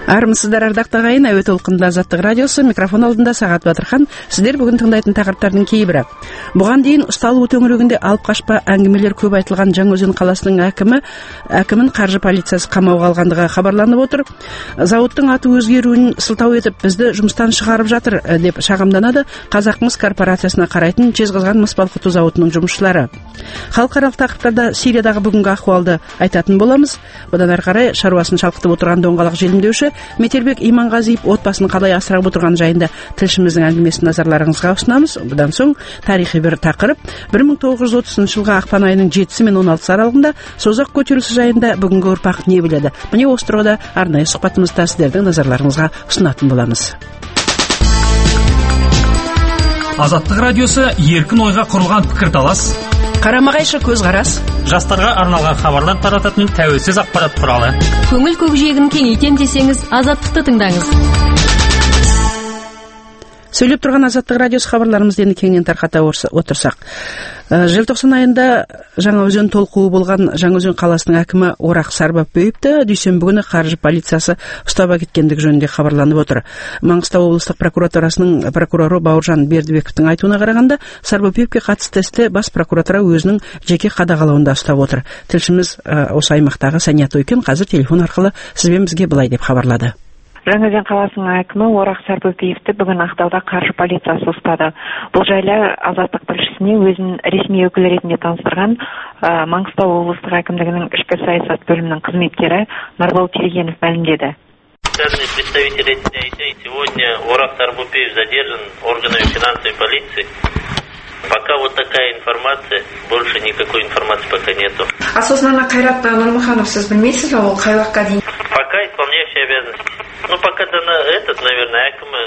Армысыздар, ардақты ағайын, әуе толқынында Азаттық радиосы, микрофон алдында Сағат Батырхан. Сіздер бүгін тыңдайтын тақырыптардың кейбірі. Бұған дейін ұсталу төңірегінде алып қашпа әңгімелер көп айтылған Жаңаөзен қаласының әкімін қаржы полициясы қамауға алғандығы хабарланып отыр. Зауыттың аты өзгеруін сылтау етіп, бізді жұмыстан шығарып жатыр деп шағымданады Қазақмыс корпорациясына қарайтын Жезқазған мыс балқыту зауытының жұмысшылары. Халықаралық тақырыптарда Сириядағы бүгінгі ахуалды айтатын боламыз. Бұдан ары қарай шаруасын шалқытып отырған доңғалақ желімдеуші Метелбек Иманғазиев отбасын қалай асырап отырған жайында тілшіміздің әңгімесін назарларыңызға ұсынамыз. Бұдан соң тарихи бір тақырып 1930 жылғы ақпан айының 7-сі мен 16-сы аралығында созақ көтерілісі жайында бүгінгі ұрпақ не біледі? Міне осы тұрғыда арнайы сұхбатымызда сіздердің назарларыңызға ұсынатын боламыз. Азаттық радиосы еркін ойға құрылған пікірталас, қарама-қайшы көзқарас, жастарға арналған хабарлар тарататын тәуелсіз ақпарат құралы. Көңіл көкжиегін кеңейтем десеңіз, Азаттықты тыңдаңыз. Сөйлеп тұрған Азаттық радиосы хабарларымызды енді кеңінен тарқата отырсақ. Желтоқсан айында Жаңаөзен толқуы болған Жаңаөзен қаласының әкімі Орақ Сарбапбиевті дүйсенбі күні қаржы полициясы ұстап әкеткендігі жөнінде хабарланып отыр. Маңғыстау облыстық прокуратурасының прокуроры Бауыржан Бердібековтің айтуына қарағанда, Сарбапбиевке қатысты істі бас прокуратура өзінің жеке қадағалауында ұстап отыр. Тілшіміз осы аймақтағы Сания Тойкен қазір телефон арқылы сізбен бізге былай деп хабарлады. Жаңаөзен қаласының әкімі Орақ Сарбапбиевті бүгін Ақтауда қаржы полициясы ұстады. Бұл жайлы Азаттық тілшісіне өзін ресми өкілі ретінде таныстырған Маңғыстау облыстық әкімдігінің ішкі саясат бөлімінің қызметкері Нұрбол Телегенов мәлімдеді. Официальные представители сегодня Орак Сарбапбиев задержан органами финансовой полиции. Пока вот такая информация, больше никакой информации пока нету. Осознанно Қайрат Нұрмұханов, сіз білмейсіз бе, ол қай уақытқа дейін? Пока исполняющий обязанности. Ну, пока наверное, әкімі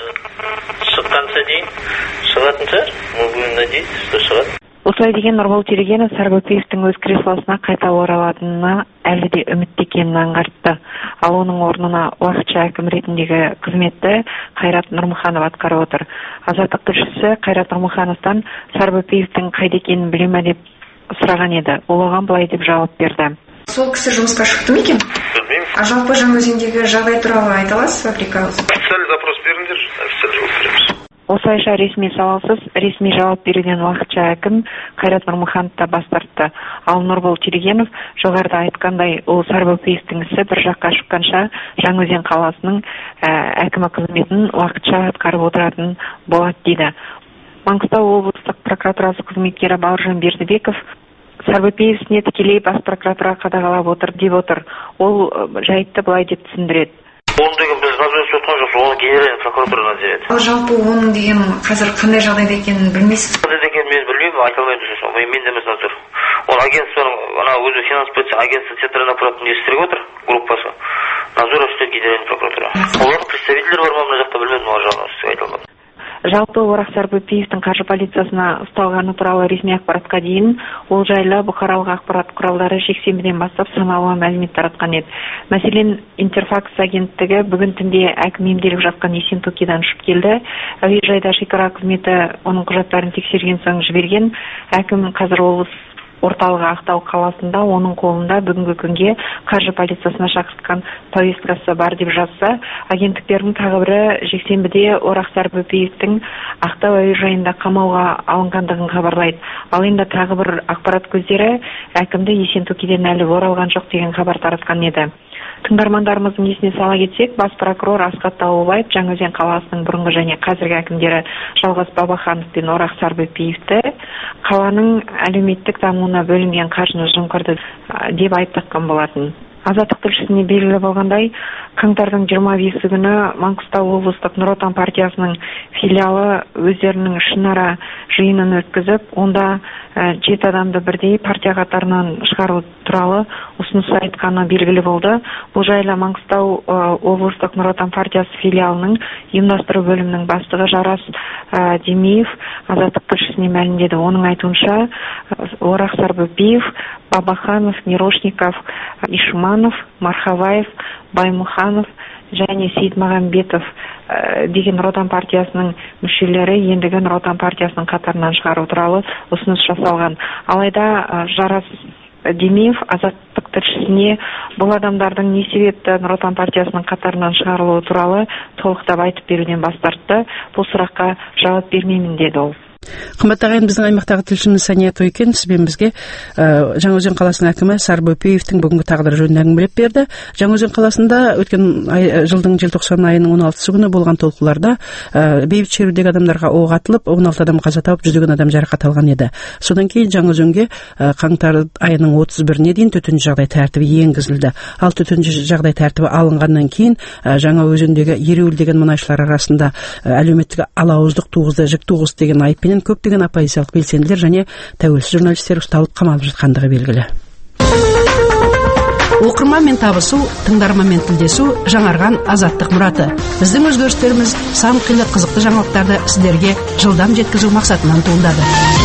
шыққанша дейін шығатын шығар. Мы будем надеяться, что шығады. Осылай деген Нұрбол Телегенов Сарбапбиевтің өз креслосына қайта оралатынына әлі де үмітті екенін аңғартты. Ал оның орнына уақытша әкім ретіндегі қызметті Қайрат Нұрмұханов атқарып отыр. Азаттық тілшісі Қайрат Нұрмұхановтан Сарбапбиевтің қайда екенін біле ме деп сұраған еді. Ол оған былай деп жауап берді. Сол кісі жұмысқа шықты ма екен? Білмеймін. Жалпы Жаңаөзендегі жағдай туралы айта аласыз ба, приказ? Официальный запрос беріңдер, официальный жауап береміз. Осылайша ресми сауалсыз ресми жауап беруден уақытша әкім Қайрат Нұрмұханов та бас тартты. Ал Нұрбол Телегенов жоғарыда айтқандай, ол Сарбапбиевтің ісі бір жаққа шыққанша Жаңаөзен қаласының әкімі қызметін уақытша атқарып отыратын болады дейді. Маңғыстау облыстық прокуратурасы қызметкері Бауыржан Бердібеков Сарбапбиев ісіне тікелей бас прокуратура қадағалап отыр деп отыр. Ол жайтты былай деп түсіндіреді. Оны деген біз назарат отқан жоқпыз, оны генеральный прокуратурадан деді. Ал жалпы оның деген қазір қандай жағдайда екенін білмейсіз? Қандай екенін мен білмеймін, айта алмаймын. Мен де емес назар. Ол агентствоның өзі финанс полиция агентство центральный аппараттың несі отыр, группасы. Назар үстел генеральный прокуратура. Олардың представителері бар ма мына жақта білмедім, ол жағынан сізге айта алмадым. Жалпы Орақ Сарбапбиевтің қаржы полициясына ұсталғаны туралы ресми ақпаратқа дейін ол жайлы бұқаралық ақпарат құралдары жексенбіден бастап санаулы мәлімет таратқан еді. Мәселен, Интерфакс агенттігі бүгін түнде әкім емделіп жатқан Есентукидан ұшып келді. Әуежайда шекара қызметі оның құжаттарын тексерген соң жіберген. Әкім қазір облыс орталығы Ақтау қаласында, оның қолында бүгінгі күнге қаржы полициясына шақыртқан повесткасы бар деп жазса, агенттіктердің тағы бірі жексенбіде Орақ Сарбапбиевтің Ақтау әуежайында қамауға алынғандығын хабарлайды. Ал енді тағы бір ақпарат көздері әкімді Есентукиден әлі оралған жоқ деген хабар таратқан еді. Тыңдармандарымыздың есіне сала кетсек, бас прокурор Асхат Дауылбаев Жаңаөзен қаласының бұрынғы және қазіргі әкімдері Жалғас Бабаханов пен Орақ Сарбапбиевті қаланың әлеуметтік дамуына бөлінген қаржыны жымқырды деп айып таққан болатын. Азаттық тілшісіне белгілі болғандай, қаңтардың 25 күні Маңғыстау облыстық Нұр Отан партиясының филиалы өздерінің ішінара жиынын өткізіп, онда 7 адамды бірдей партия қатарынан шығару туралы ұсыныс айтқаны белгілі болды. Бұл жайлы Маңғыстау облыстық Нұр Отан партиясы филиалының ұйымдастыру бөлімінің бастығы Жарас Демиев Азаттық тілшісіне мәлімдеді. Оның айтуынша, Орақ Сарбапбиев, Бабаханов, Мирошников, Ишманов, Мархаваев, Баймұханов және Сейітмағамбетов деген Нұр Отан партиясының мүшелері ендігі Нұр Отан партиясының қатарынан шығару туралы ұсыныс жасалған. Алайда Жарас Демиев Азаттық тілшісіне бұл адамдардың не себепті Нұр Отан партиясының қатарынан шығарылуы туралы толықтап айтып беруден бас тартты. Бұл сұраққа жауап бермеймін деді ол. Қымбатты ағайын, біздің аймақтағы тілшіміз Сания Тойкен сізбен бізге Жаңаөзен қаласының әкімі Сарбөпеевтің бүгінгі тағдыры жөнінде әңгімелеп берді. Жаңаөзен қаласында өткен жылдың желтоқсан айының 16 күні болған толқуларда бейбіт шерудегі адамдарға оқ атылып, 16 адам қаза тауып, жүздеген адам жарақат алған еді. Содан кейін Жаңаөзенге қаңтар айының 31-іне дейін төтенше жағдай тәртібі енгізілді. Ал төтенше жағдай тәртібі алынғаннан кейін Жаңаөзендегі ереуілдеген мұнайшылар арасында әлеуметтік алауыздық туғызды, жік туғызды деген айыппен көптеген оппозициялық белсенділер және тәуелсіз журналистер ұсталып қамалып жатқандығы белгілі. Оқырманмен табысу, тыңдарманмен тілдесу жаңарған азаттық мұраты. Біздің өзгерістеріміз сан қилы қызықты жаңалықтарды сіздерге жылдам жеткізу мақсатынан туындады.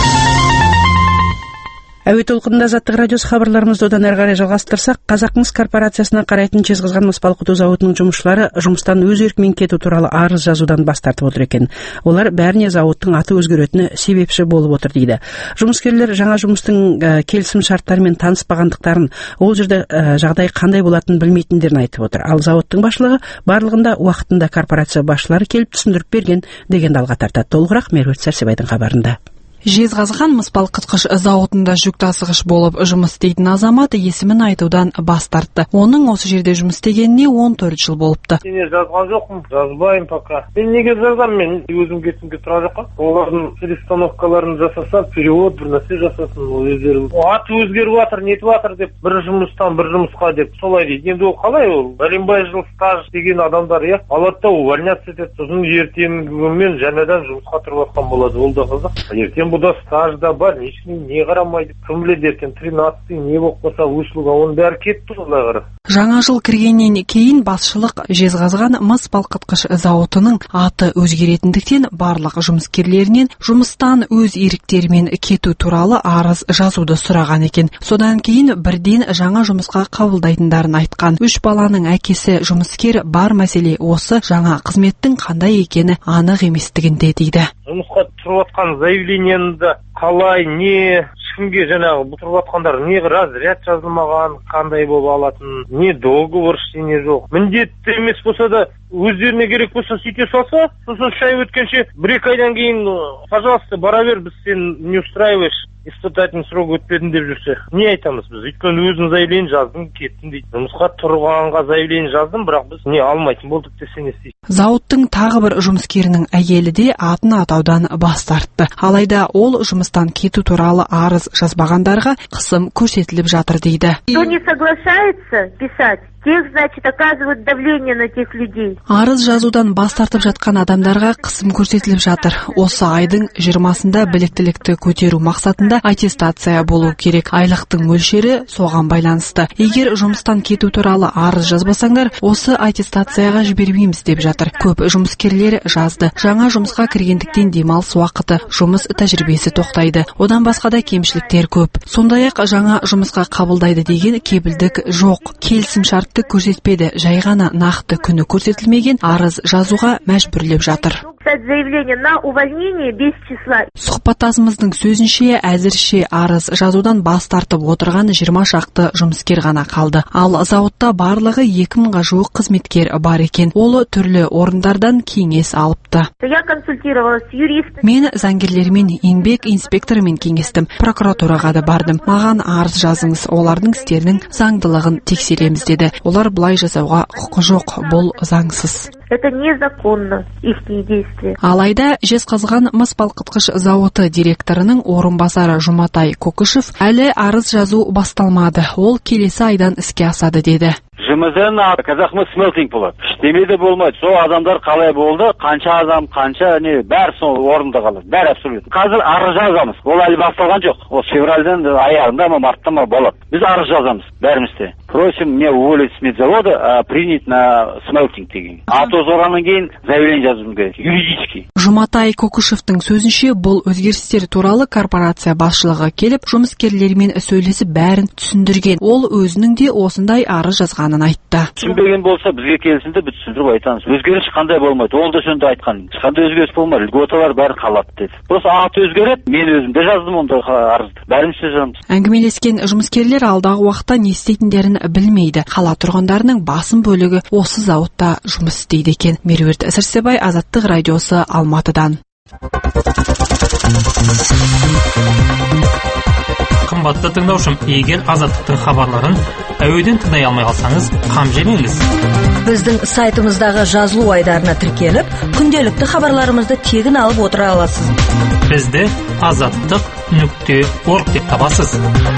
Әуе толқынында Азаттық радиосы хабарларымызды одан әрі қарай жалғастырсақ, Қазақмыс корпорациясына қарайтын Жезқазған мыс балқыту зауытының жұмысшылары жұмыстан өз еркімен кету туралы арыз жазудан бас тартып отыр екен. Олар бәріне зауыттың аты өзгеретіні себепші болып отыр дейді. Жұмыскерлер жаңа жұмыстың келісім шарттарымен таныспағандықтарын, ол жерде жағдай қандай болатынын білмейтіндерін айтып отыр. Ал зауыттың басшылығы барлығында уақытында корпорация басшылары келіп түсіндіріп берген дегенді алға тартады. Толығырақ Меруерт Сәрсебайдың хабарында. Жезқазған мыс балқытқыш зауытында жүк тасығыш болып жұмыс істейтін азамат есімін айтудан бас тартты. Оның осы жерде жұмыс істегеніне 14 жыл болыпты. Мен жазған жоқпын, жазбайым пока. Мен неге жазам, мен өзім кетімге тұра жоққа. Олардың перестановкаларын жасаса, перевод бір нәрсе жасасын, ол өздері. Аты өзгеріп жатыр, нетіп жатыр деп, бір жұмыстан бір жұмысқа деп солай дейді. Енді ол қалай ол? Бәленбай жыл стаж деген адамдар алады да увольняться етеді. Сосын ертеңгімен жаңадан жұмысқа тұрып жатқан болады. Ол да қызық. Ертең бұда стажда бар, не қарамайды. Кім біледі ертең 13-й не болып қалса өсілуге, оның бәрі кетті солай қарап. Жаңа жыл кіргеннен кейін басшылық Жезқазған мыс балқытқыш зауытының аты өзгеретіндіктен барлық жұмыскерлерінен жұмыстан өз еріктерімен кету туралы арыз жазуды сұраған екен. Содан кейін бірден жаңа жұмысқа қабылдайтындарын айтқан. 3 баланың әкесі жұмыскер бар мәселе осы жаңа қызметтің қандай екені анық еместігінде дейді. Жұмысқа тұрып жатқан заявлениені қалай, не кімге жаңағы тұрып жатқандар не разряд жазылмаған, қандай болып алатын, не договор ештеңе жоқ. Міндетті емес болса да өздеріне керек болса сөйте салса, сосын 3 ай өткенше 1-2 айдан кейін пожалуйста бара бер, біз сен не устраиваешь, испытательный срок өтпедің деп жүрсе, не айтамыз біз? Өйткені өзің заявление жаздың, кеттің дейді. Жұмысқа тұрғанға заявление жаздым, бірақ біз не алмайтын болдық десе не істейсің? Зауыттың тағы бір жұмыскерінің әйелі де атын атаудан бас тартты. Алайда ол жұмыстан кету туралы арыз жазбағандарға қысым көрсетіліп жатыр дейді. Кто не соглашается писать, тех, значит, оказывают давление на тех людей. Арыз жазудан бас тартып жатқан адамдарға қысым көрсетіліп жатыр. Осы айдың 20-сында біліктілікті көтеру мақсатында аттестация болу керек. Айлықтың мөлшері соған байланысты. Егер жұмыстан кету туралы арыз жазбасаңдар, осы аттестацияға жібермейміз деп жатыр. Көп жұмыскерлер жазды. Жаңа жұмысқа кіргендіктен демалыс уақыты, жұмыс тәжірибесі тоқтайды. Одан басқа да кемшіліктер көп. Сондай-ақ жаңа жұмысқа қабылдайды деген кепілдік жоқ. Келісім шартты көрсетпеді, жай ғана нақты күні көрсетілмеген арыз жазуға мәжбүрлеп жатыр. Заявление на увольнение без числа. Сұхбаттасымыздың сөзінше, әзірше арыз жазудан бас тартып отырған 20 шақты жұмыскер ғана қалды. Ал зауытта барлығы 2000-ға жуық қызметкер бар екен. Ол түрлі орындардан кеңес алыпты. Я консультировалась с юристом. Мен заңгерлермен, еңбек инспекторымен кеңестім. Прокуратураға да бардым. Маған арыз жазыңыз, олардың істерінің заңдылығын тексереміз деді. Олар бұлай жасауға құқы жоқ, бұл заңсыз. Это незаконно, ихние действия. Алайда Жезқазған мыс балқытқыш зауыты директорының орынбасары Жұматай Кокышев әлі арыз жазу басталмады. Ол келесі айдан іске асады деді. Жұмыздың Қазақмыс сметинг болады. Ештеме болмайды. Сол адамдар қалай болды, қанша адам, қанша не, бәрі сол орында қалады. Бәрі абсолютно. Қазір арыз жазамыз. Ол әлі басталған жоқ. Ол февральдан аяғында ма, мартта ма болады. Біз арыз жазамыз, бәрімізде. Просим мне уволить с медзавода, принять на сметинг деген. Соғаннан кейін заявление жазуым керек, юридически. Жұматай Кокышевтың сөзінше, бұл өзгерістер туралы корпорация басшылығы келіп, жұмыскерлермен сөйлесіп бәрін түсіндірген. Ол өзінің де осындай арыз жазғанын айтты. Түсінбеген болса, бізге келсінде біз түсіндіріп айтамыз. Өзгеріс қандай болмайды, ол да сонда айтқан. Қандай өзгеріс болмайды, льготалар бәрі қалады деді. Просто аты өзгереді, мен өзім де жаздым онда арызды. Бәріміз жазамыз. Әңгімелескен жұмыскерлер алдағы уақытта не істейтіндерін білмейді. Қала тұрғындарының басым бөлігі осы зауытта жұмыс істейді екен. Меруерт Сәрсебай, Азаттық радиосы, Алматыдан. Қымбатты тыңдаушым, егер Азаттықтың хабарларын әуеден тыңдай алмай қалсаңыз, қам жемеңіз. Біздің сайтымыздағы жазылу айдарына тіркеліп, күнделікті хабарларымызды тегін алып отыра аласыз. Бізді azаттық.org деп табасыз.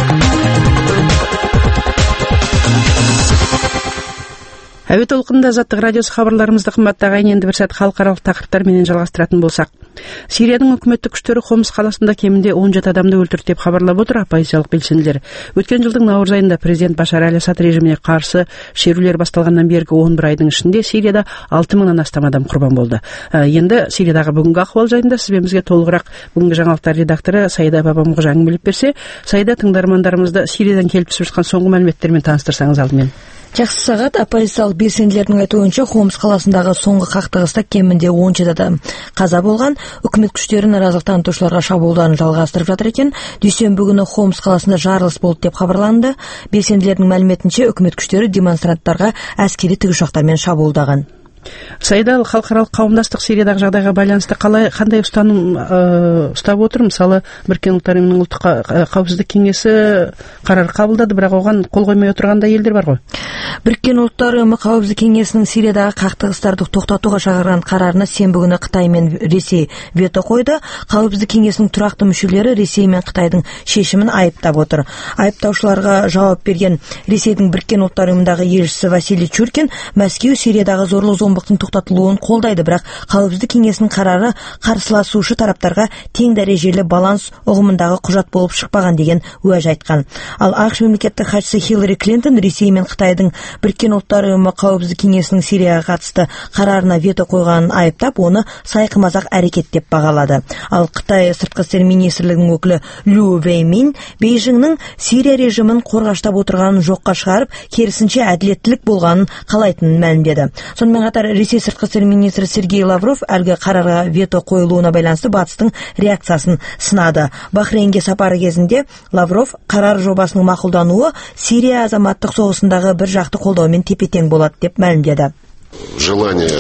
Әуе толқынында Азаттық радиосы хабарларымызды қымбатты ағайын, енді бір сәт халықаралық тақырыптармен жалғастыратын болсақ. Сирияның үкіметтік күштері Хомс қаласында кемінде 17 адамды өлтірді деп хабарлап отыр оппозициялық белсенділер. Өткен жылдың наурыз айында президент Башар әл-Асад режиміне қарсы шерулер басталғаннан бергі 11 айдың ішінде Сирияда 6000-нан астам адам құрбан болды. Енді Сириядағы бүгінгі ахуал жайында сізбен бізге толығырақ бүгінгі жаңалықтар редакторы Саида Бабамұғожа әңгімелеп берсе, Саида, тыңдармандарымызды Сириядан келіп түсіп жатқан соңғы мәліметтермен таныстырсаңыз алдымен. Жақсы Сағат, оппозициялық белсенділердің айтуынша Хомс қаласындағы соңғы қақтығыста кемінде 17 адам қаза болған. Үкімет күштері наразылық танытушыларға шабуылдарын жалғастырып жатыр екен. Дүйсенбі күні Хомс қаласында жарылыс болды деп хабарланды. Белсенділердің мәліметінше үкімет күштері демонстранттарға әскери тікұшақтармен шабуылдаған. Саида, халықаралық қауымдастық Сириядағы жағдайға байланысты қандай ұстаным ұстап отыр? Мысалы, Біріккен ұлттар ұйымының ұлттық қауіпсіздік кеңесі қарар қабылдады, бірақ оған қол қоймай отырғанда елдер бар ғой. Біріккен ұлттар ұйымы қауіпсіздік кеңесінің Сириядағы қақтығыстарды тоқтатуға шақырған қарарына сенбі күні Қытай мен Ресей вето қойды. Қауіпсіздік кеңесінің тұрақты мүшелері Ресей мен Қытайдың шешімін айыптап отыр. Айыптаушыларға жауап берген Ресейдің Біріккен ұлттар ұйымындағы елшісі Василий Чуркин Мәскеу Сириядағы зорлық-зомбылықтың тоқтатылуын қолдайды, бірақ қауіпсіздік кеңесінің қарары қарсыласушы тараптарға тең дәрежелі баланс ұғымындағы құжат болып шықпаған деген уәж айтқан. Ал ақш мемлекеттік хатшысы Хиллари Клинтон Ресей мен Қытайдың Біріккен ұлттар ұйымы қауіпсіздік кеңесінің Сирияға қатысты қарарына вето қойғанын айыптап, оны сайқымазақ әрекет деп бағалады. Ал Қытай сыртқы істер министрлігінің өкілі Лю Вэймин Бейжіңнің Сирия режимін қорғаштап отырғанын жоққа шығарып, керісінше әділеттілік болғанын қалайтынын мәлімдеді. Сонымен қатар Ресей сыртқы істер министрі Сергей Лавров әлгі қарарға вето қойылуына байланысты батыстың реакциясын сынады. Бахрейнге сапары кезінде Лавров қарар жобасының мақұлдануы Сирия азаматтық соғысындағы бір жақты қолдаумен тепе-тең болады деп мәлімдеді. Желание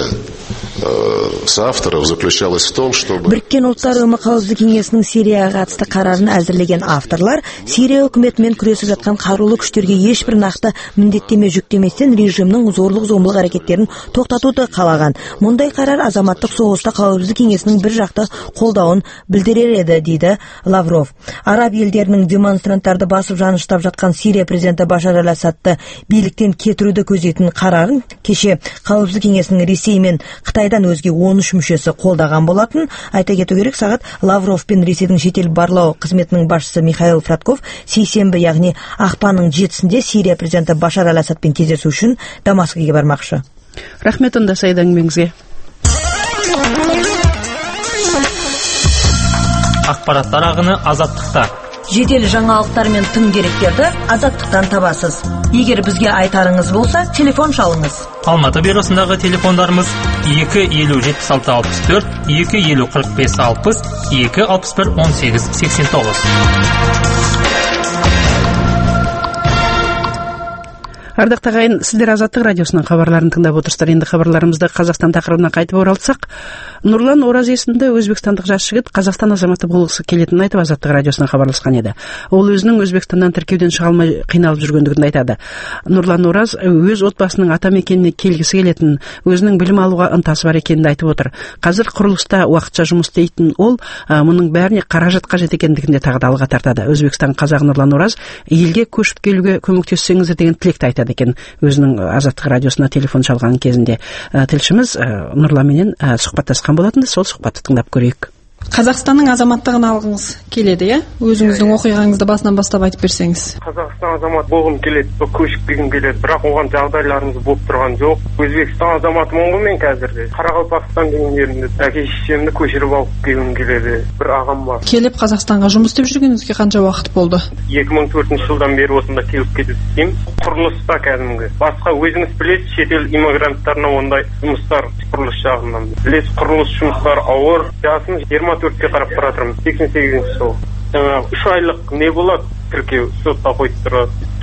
соавторов заключалось в том, чтобы Біріккен ұлттар ұйымы қауіпсіздік кеңесінің Сирияға қатысты қарарын әзірлеген авторлар Сирия үкіметімен күресіп жатқан қарулы күштерге ешбір нақты міндеттеме жүктеместен режимнің зорлық-зомбылық әрекеттерін тоқтатуды қалаған. Мұндай қарар азаматтық соғыста қауіпсіздік кеңесінің бір жақты қолдауын білдірер еді, дейді Лавров. Араб елдерінің демонстранттарды басып жаныштап жатқан Сирия президенті Башар әл-Асадты биліктен кетіруді көздейтін қарарын кеше қауіпсіздік кеңесінің Ресей мен Қытайдан өзге 13 мүшесі қолдаған болатын. Айта кету керек, Сағат, Лавров пен Ресейдің шетел барлау қызметінің басшысы Михаил Фратков сейсенбі, яғни ақпанның 7-сінде Сирия президенті Башар әл-Асадпен кездесу үшін Дамаскіге бармақшы. Рахмет онда Саида әңгімеңізге. Ақпараттар ағыны Азаттықта. Жедел жаңалықтар мен тың деректерді Азаттықтан табасыз. Егер бізге айтарыңыз болса, телефон шалыңыз. Алматы бюросындағы телефондарымыз 250-76-64, 250-45-60, 261-18-89. Ардақты ағайын, сіздер Азаттық радиосының хабарларын тыңдап отырсыздар. Енді хабарларымызды Қазақстан тақырыбына қайтып оралсақ, Нұрлан Ораз есімді өзбекстандық жас жігіт Қазақстан азаматы болғысы келетінін айтып Азаттық радиосына хабарласқан еді. Ол өзінің Өзбекстаннан тіркеуден шыға алмай қиналып жүргендігін айтады. Нұрлан Ораз өз отбасының атамекеніне келгісі келетінін, өзінің білім алуға ынтасы бар екенін айтып отыр. Қазір құрылыста уақытша жұмыс істейтін ол, мұның бәріне қаражат қажет екендігін де тағы да алға тартады. Өзбекстан қазағы Нұрлан Ораз елге көшіп келуге көмектессеңіздер деген тілекті айтады екен өзінің Азаттық радиосына телефон шалған кезінде. Тілшіміз Нұрланменен сұхбаттасқан болатын, сол сұхбатты тыңдап көрейік. Қазақстанның азаматтығын алғыңыз келеді, иә? Өзіңіздің оқиғаңызды басынан бастап айтып берсеңіз. Қазақстан азамат болғым келеді, көшіп келгім келеді, бірақ оған жағдайларымыз болып тұрған жоқ. Өзбекстан азаматымын ғой мен қазірде. Қарақалпақстан деген жерімде әке-шешемді көшіріп алып келгім келеді. Бір ағам бар. Келіп Қазақстанға жұмыс істеп жүргеніңізге қанша уақыт болды? 2004 жылдан бері осында келіп кетіп істеймін. Құрылыста кәдімгі. Басқа өзіңіз білесіз, шетел иммигранттарына ондай жұмыстар құрылыс жағынан. Білесіз, құрылыс жұмыстары ауыр. Жасым 24-ке қарап тұратырмын, 88-ші жыл. 3 айлық не болады, тіркеу, сотта қойып тұрады. Жұмыс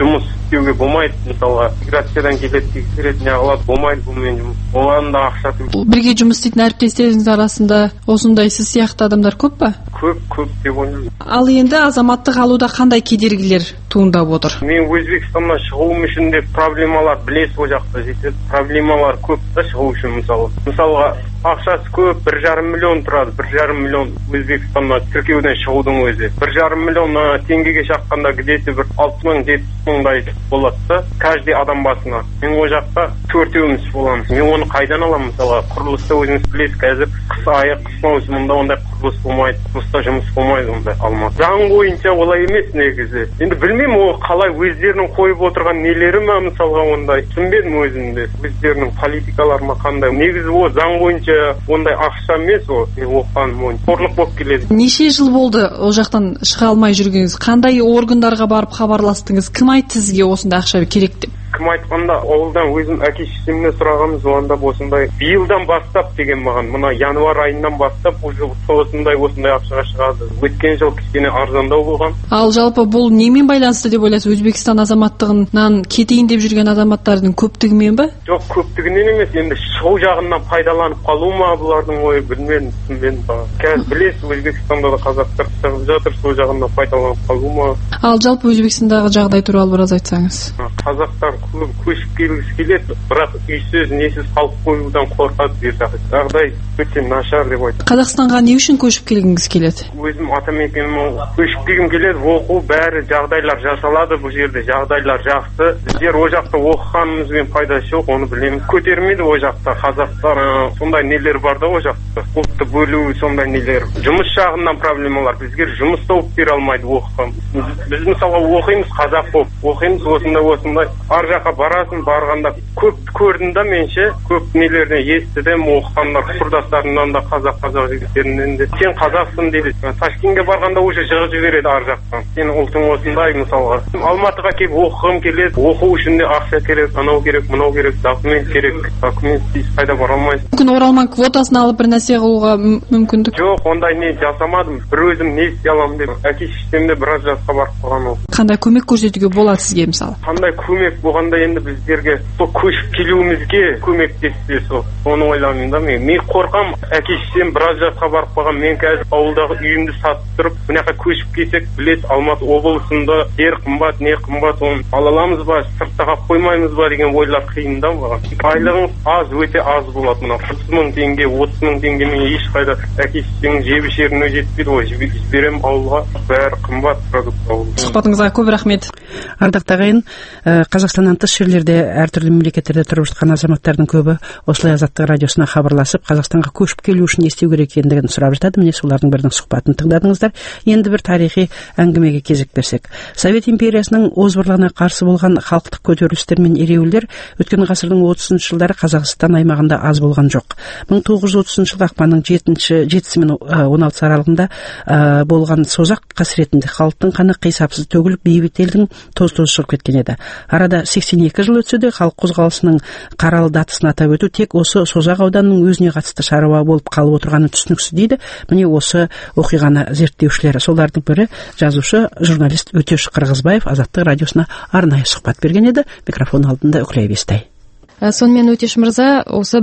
істеуге болмайды. Мысалға миграциядан келеді, тексереді, не қылады, болмайды бұнымен жұмыс. Оған да ақша төлейді. Бірге жұмыс істейтін әріптестеріңіз арасында осындай сіз сияқты адамдар көп па? Көп деп ойлаймын. Ал енді азаматтық алуда қандай кедергілер туындап отыр? Мен Өзбекстаннан шығуым үшін де проблемалар білесіз, ол жақта жетеді. Проблемалар көп та шығу үшін мысалға ақшасы көп, 1,5 миллион тұрады, 1,5 миллион Өзбекстанна тіркеуден шығудың өзі. 1,5 миллион теңгеге шаққанда где-то бір 60 мың, 70 мыңдай болады да, каждый адам басына. Мен ол жақта 4-еуміз боламыз. Мен оны қайдан аламын? Мысалға құрылыста өзіңіз білесіз, қазір қыс айы, қыс маусымында ондай құрылыс болмайды, құрылыста жұмыс болмайды ондай Алматы. Заң бойынша олай емес негізі. Енді білмеймін, ол қалай өздерінің қойып отырған нелері ме мысалға ондай. Түсінбедім өзімде. Өздерінің политикалары ма қандай. Негізі ол заң бойынша ондай ақша емес, ол мен оқығаным ойын қорлық болып келеді. Неше жыл болды ол жақтан шыға алмай жүргеніңіз? Қандай органдарға барып хабарластыңыз? Кім айтты сізге осындай ақша керек деп? Кім айтқанда, ауылдан өзім әке-шешемнен сұрағанбыз, онда осындай биылдан бастап деген маған, мына январ айынан бастап осындай ақшаға шығады. Өткен жыл кішкене арзандау болған. Ал жалпы бұл немен байланысты деп ойлайсыз? Өзбекстан азаматтығынан кетейін деп жүрген азаматтардың көптігімен бе? Жоқ, көптігінен емес, енді шығу жағынан пайдаланып қалу ма бұлардың ойы, білмедім, түсінбедім. Қазір білесіз, Өзбекстанда да қазақтар шығып жатыр, сол жағынан пайдаланып қалу ма? Ал жалпы Өзбекстандағы жағдай туралы біраз айтсаңыз. Қазақтар көшіп келгісі келеді, бірақ үйсіз, несіз қалып қоюдан қорқады деп жағдай өте нашар деп айтады. Қазақстанға не үшін көшіп келгіңіз келеді? Өзім атамекенім көшіп келгім келеді, оқу бәрі жағдайлар жасалады, бұл жерде жағдайлар жақсы. Біздер о жақта оқығанымызбен пайдасы жоқ, оны білеміз. Көтермейді о жақта қазақтар, сондай нелер бар да о жақта. Ұлтты бөлу, сондай нелер. Жұмыс жағынан проблемалар. Бізге жұмыс тауып бере алмайды оқыған. Біз мысалы оқимыз, қазақ болып оқимыз, осындай ар жаққа барасың, барғанда көп көрдім да менше, көп нелерден естідім, оқығандар құрдастарымнан да қазақ жігіттерінен де. Сен қазақсың дейді. Ташкентке барғанда уже жығып жібереді ар жақтан. Сен ұлтың осындай мысалға. Алматыға келіп оқығым келеді, оқу үшін де ақша керек, анау керек, мынау керек, документ керек. Документсіз қайда бара алмайсың. Мүмкін оралман квотасын алып бір нәрсе қылуға мүмкіндік? Жоқ, ондай не жасамадым. Бір өзім не істей аламын деп. Әке-шешемде біраз жасқа барып қалған ол. Қандай көмек көрсетуге болады сізге мысалы? Қандай көмек болғанда енді біздерге сол көшіп келуімізге көмектессе сол. Оны ойлаймын да мен. Мен қорқам, әке-шешем біраз жасқа барып қалған. Мен қазір ауылдағы үйімді сатып тұрып, мына жаққа көшіп кетсек, білесіз, Алматы облысында жер қымбат, не қымбат, оны ала аламыз ба, сыртта қалып қоймаймыз ба деген ойлар қиын да маған. Айлығыңыз аз, өте аз болады. Мына 40 мың теңге, 30 мың теңгемен ешқайда әке-шешеңнің жеп-ішеріне жетпейді ғой. Жіберемін ауылға, бәрі қымбат продукт ауылда. Сұхбатыңызға көп рахмет. Ардақты ағайын, Қазақстаннан тыс жерлерде әртүрлі мемлекеттерде тұрып жатқан азаматтардың көбі осылай Азаттық радиосына хабарласып, Қазақстанға көшіп келу үшін не істеу керек екендігін сұрап жатады. Міне солардың бірінің сұхбатын тыңдадыңыздар. Енді бір тарихи әңгімеге кезек берсек. Совет империясының озбырлығына қарсы болған халықтық көтерілістер мен ереуілдер өткен ғасырдың 30 жылдары Қазақстан аймағында аз болған жоқ. 1930 жылғы ақпанның 7-сі мен 16 аралығында болған созақ қасіретінде халықтың қаны қисапсыз төгіліп, бейбіт елдің тоз-тоз шығып кеткен еді. Арада 82 жыл өтсе де халық қозғалысының қаралы датасын атап өту тек осы созақ ауданының өзіне қатысты шаруа болып қалып отырғаны түсініксіз дейді. Міне осы оқиғаны зерттеушілер, солардың бірі жазушы, журналист Өтеш Қырғызбаев Азаттық радиосына арнайы сұхбат берген еді. Микрофон алдында Үклей Бестай. Сонымен Өтеш мырза, осы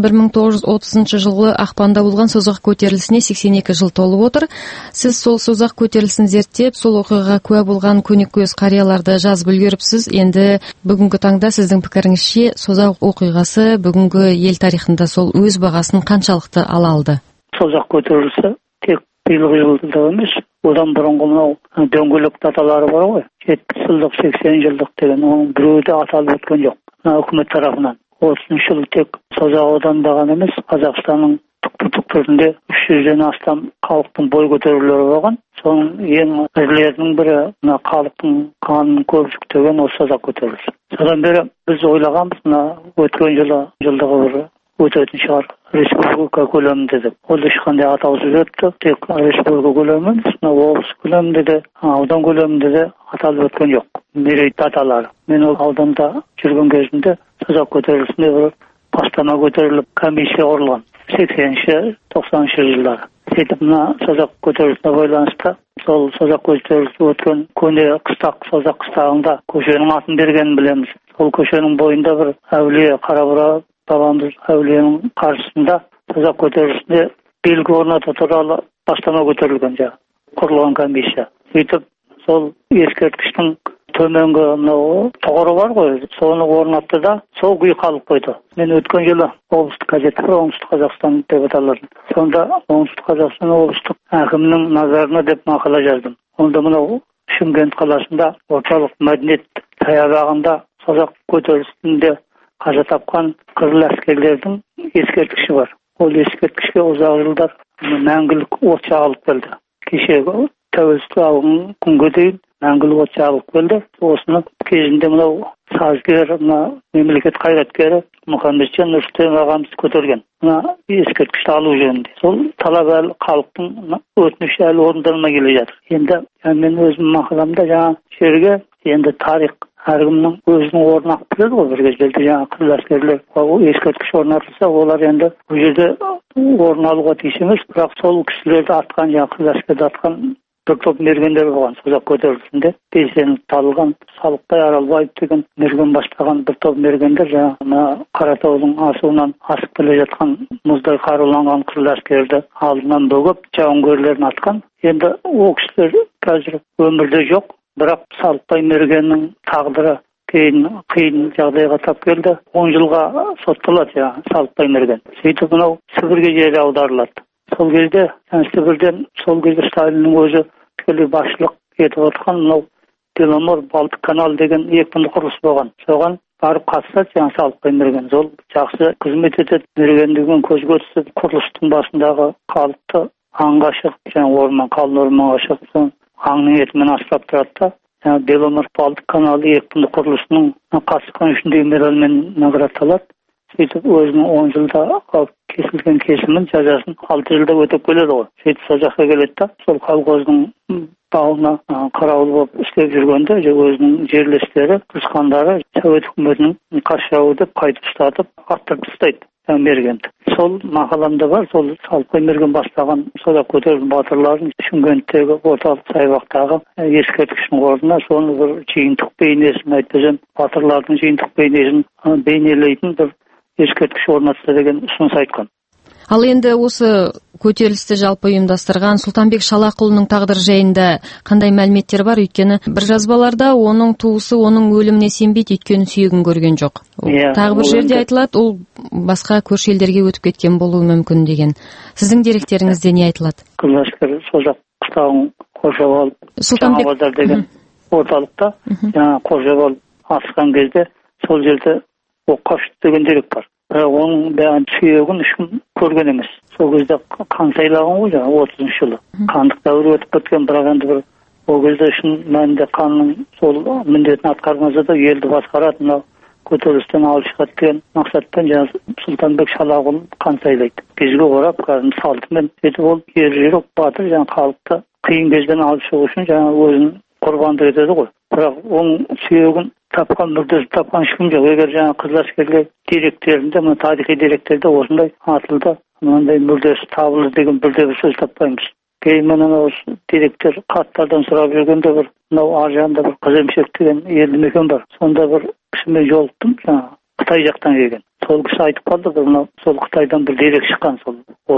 1930 жылғы ақпанда болған созақ көтерілісіне 82 жыл толып отыр. Сіз сол созақ көтерілісін зерттеп, сол оқиғаға куә болған көнекөз қарияларды жазып үлгеріпсіз. Енді бүгінгі таңда сіздің пікіріңізше созақ оқиғасы бүгінгі ел тарихында сол өз бағасын қаншалықты ала алды? Созақ көтерілісі тек биылғы жылда емес, одан бұрынғы мынау дөңгелек даталары бар ғой, 70 жылдық, 80 жылдық деген, оның біреуі де аталып өткен жоқ. Үкімет тарапынан. 30 жыл тек Созақ ауданында ғана емес, Қазақстанның түкпір-түкпірінде 300-ден астам халықтың бой көтерулері болған. Соның ең ірілерінің бірі мына халықтың қанын көп жүктеген осы Созақ көтерілісі. Содан бері біз ойлағанбыз, мына өткен жылдағы бір өтетін шығар республика көлемінде деп. Ол ешқандай атаусыз өтті. Тек республика көлемі емес, облыс көлемінде де, аудан көлемінде де аталып өткен жоқ. Мерейт даталары. Мен ол ауданда жүрген кезімде Созақ көтерілісінде бір бастама көтеріліп, комиссия құрылған. 80-90 жылдары. Сөйтіп мына Созақ көтерілісіне байланысты сол созақ көтерілісі өткен көне қыстақ созақ қыстағында көшенің атын бергенін білеміз. Сол көшенің бойында бір әулие Қарабұра бабамыз әулиенің қарсысында созақ көтерілісінде белгі орнату туралы бастама көтерілген құрылған комиссия. Сөйтіп сол ескерткіштің төменгі мынау тұғыры бар ғой, соны орнатты да сол күй қалып қойды. Мен өткен жылы облыстық газеті бар, оңтүстік Қазақстан деп аталады. Сонда оңтүстік Қазақстан облыстық әкімнің назарына деп мақала жаздым. Онда мынау Шымкент қаласында орталық мәдениет саябағында созақ көтерілісінде қаза тапқан қызыл әскерлердің ескерткіші бар. Ол ескерткішке ұзақ жылдар мәңгілік от жағылып келді. Кешегі тәуелсіздік алған күнге дейін мәңгілік от жағылып келді. Осыны кезінде мынау сазгер, мемлекет қайраткері Мұхамеджан Нұрсұлтан ағамыз көтерген. Мына ескерткішті алу жөнінде. Сол талап әлі халықтың өтініші әлі орындалмай келе жатыр. Енді мен өзім мақаламда жерге енді тарих әркімнің өзінің орнын алып келеді ғой. Бір кездерде қызыл әскерлер ескерткіш орнатылса, олар енді бұл жерде орын алуға тиіс емес, бірақ сол кісілерді атқан, қызыл әскерді атқан бір топ мергендер болған созақ көтерілісінде. Белсеніп табылған Салықбай Аралбаев деген мерген бастаған бір топ мергендер Қаратаудың асуынан асып келе жатқан мұздай қаруланған қызыл әскерді алдынан бөгіп жауынгерлерін атқан. Енді ол кісілер қазір өмірде жоқ, бірақ Салықбай мергеннің тағдыры қиын жағдайға тап келді. 10 жылға сотталады Салықбай мерген. Сөйтіп мынау Сібірге жері аударылады. Сол кезде Сібірден сол кезде Сталиннің өзі тікелей басшылық етіп отырған мынау Беломор Балтық канал деген екпінді құрылыс болған. Соған барып қатысады Салықбай мерген. Сол жақсы қызмет етеді. Мергендігімен көзге түсіп, құрылыстың басындағы халықты аңға шығып, қалың орманға шығып, аңның етімен асырап тұрады да, Беломор Балтық каналы екпінді құрылысының қатысқан үшін медальмен наградталады. Сөйтіп өзінің 10 жылда кесілген кесімін жазасын 6 жылда өтіп келеді ғой. Сөйтіп сол жаққа келеді да, сол колхоздың бауына қарауыл болып істеп жүргенде өзінің жерлестері, туысқандары Совет үкіметінің қарсы жауы деп қайтып ұстатып, аттырып тастайды мергенді. Сол мақаламда бар, сол Салықбай мерген бастаған созақ көтерілген батырлардың Шымкенттегі орталық саябақтағы ескерткіштің орнына соны бір жиынтық бейнесін айтпасам, батырлардың жиынтық бейнесін бейнелейтін бір ескерткіш орнатса деген ұсыныс айтқан. Ал енді осы көтерілісті жалпы ұйымдастырған Сұлтанбек Шалақұлының тағдыры жайында қандай мәліметтер бар? Өйткені бір жазбаларда оның туысы оның өліміне сенбейді, өйткені сүйегін көрген жоқ. Тағы бір жерде айтылады, ол басқа көрші елдерге өтіп кеткен болуы мүмкін деген. Сіздің деректеріңізде не айтылады? Қызыл әскер созақ қыстауын қоршап алып, Жаңабазар деген орталықта қоршап алып асқан кезде сол жерде оққа ұшты деген дерек бар. Оның сүйегін ешкім көрген емес. Сол кезде қан сайлаған ғой 30 жылы. Қандық дәуірі өтіп кеткен, бірақ енді бір ол кезде шын мәнінде қанның сол міндетін атқармаса да елді басқарады, мынау көтерілістен алып шығады деген мақсатпен Сұлтанбек Шалақұлын қан сайлайды. Кезге орап, салтымен сөйтіп ол ержүрек батыр халықты қиын кезден алып шығу үшін өзін құрбандық етеді ғой. Бірақ оның сүйегін тапқан, мүрдесі тапқан ешкім жоқ. Егер қызыл әскерлер деректерінде, тарихи деректерде осындай атылды, мынандай мүрдесі табылды деген бірде бір сөз таппаймыз. Кейін осы деректер хаттардан сұрап жүргенде бір мынау ар жағында бір Қыземшек деген елді мекен бар. Сонда бір кісімен жолықтым, Қытай жақтан келген. Сол кісі айтып қалды, сол Қытайдан бір дерек шыққан, сол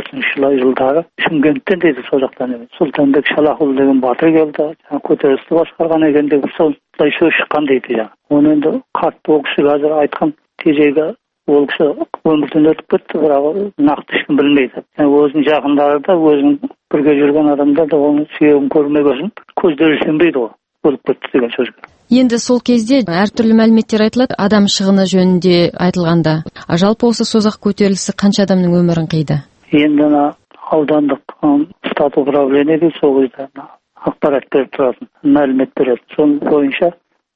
30 жылдары Шымкенттен дейді, сол жақтан емес. Сұлтанбек Шалақұл деген батыр келді, көтерілісті басқарған екен деп солай сөз шыққан дейді. Оны енді қатты ол кісі қазір айтқан тезегі ол кісі өмірден өтіп кетті, бірақ нақты ешкім білмейді. Өзінің жақындары да, өзінің бірге жүрген адамдар да оның сүйегін көрмеген, көздері сенбейді ғой, өліп кетті деген сөзге. Енді сол кезде әртүрлі мәліметтер айтылады, адам шығыны жөнінде айтылғанда. Жалпы осы созақ көтерілісі қанша адамның өмірін қиды? Енді аудандық штат управление дейді, сол кезде ақпарат беріп тұратын, мәлімет береді. Соның бойынша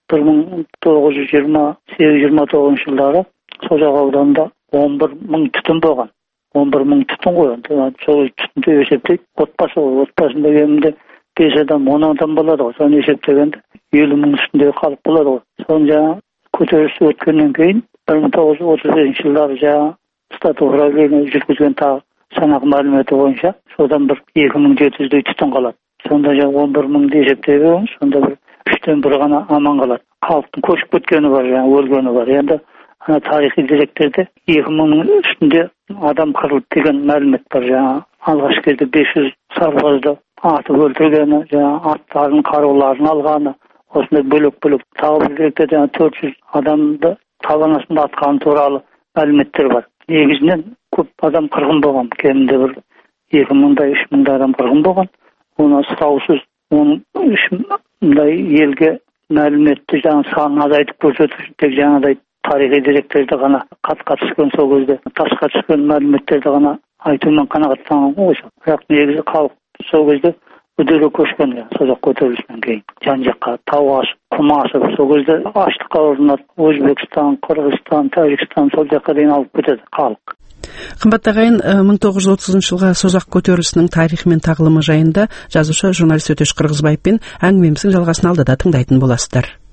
1928-29 жылдары Созақ ауданында 11.000 түтін болған. 11.000 түтін ғой. Сол түтінді есептейді. Отбасында кемінде 5 адам, 10 адам болады ғой. Соны есептегенде 50.000 үстінде халық болады ғой. Соны көтеріліс өткеннен кейін 1935 жылдары штат управление жүргізген тағы санақ мәліметі бойынша содан бір 2700-дей түтін қалады. сонда 11 мыңды есептей беріңіз, сонда бір 3-тен 1 ғана аман қалады. Халықтың көшіп кеткені бар, өлгені бар. Енді тарихи деректерде 2000-нің үстінде адам қырылды деген мәлімет бар. Алғаш кезде 500 сарбазды атып өлтіргені, аттарын, қаруларын алғаны, осындай бөлек-бөлек тағы бір деректерде 400 адамды табан атқаны туралы мәліметтер бар. Негізінен көп адам қырғын болған, кемінде бір 2000-дай 3000 адам қырғын болған. Оны сұраусыз оның 3000-дай елге мәліметті санын азайтып көрсетіп, тек жаңағыдай тарихи деректерді ғана қатқа түскен, сол кезде тасқа түскен мәліметтерді ғана айтумен қанағаттанған ғой. Бірақ негізі халық сол кезде үдере көшкен, созақ көтерілісінен кейін жан-жаққа тау асып, құм асып, сол кезде аштыққа ұрынады. Өзбекстан, Қырғызстан, Тәжікстан сол жаққа дейін алып кетеді халық. Қымбатты ағайын, 1930 жылғы созақ көтерілісінің тарихы мен тағылымы жайында жазушы журналист Өтеш Қырғызбаевпен әңгімеміздің жалғасын алдыда тыңдайтын боласыздар.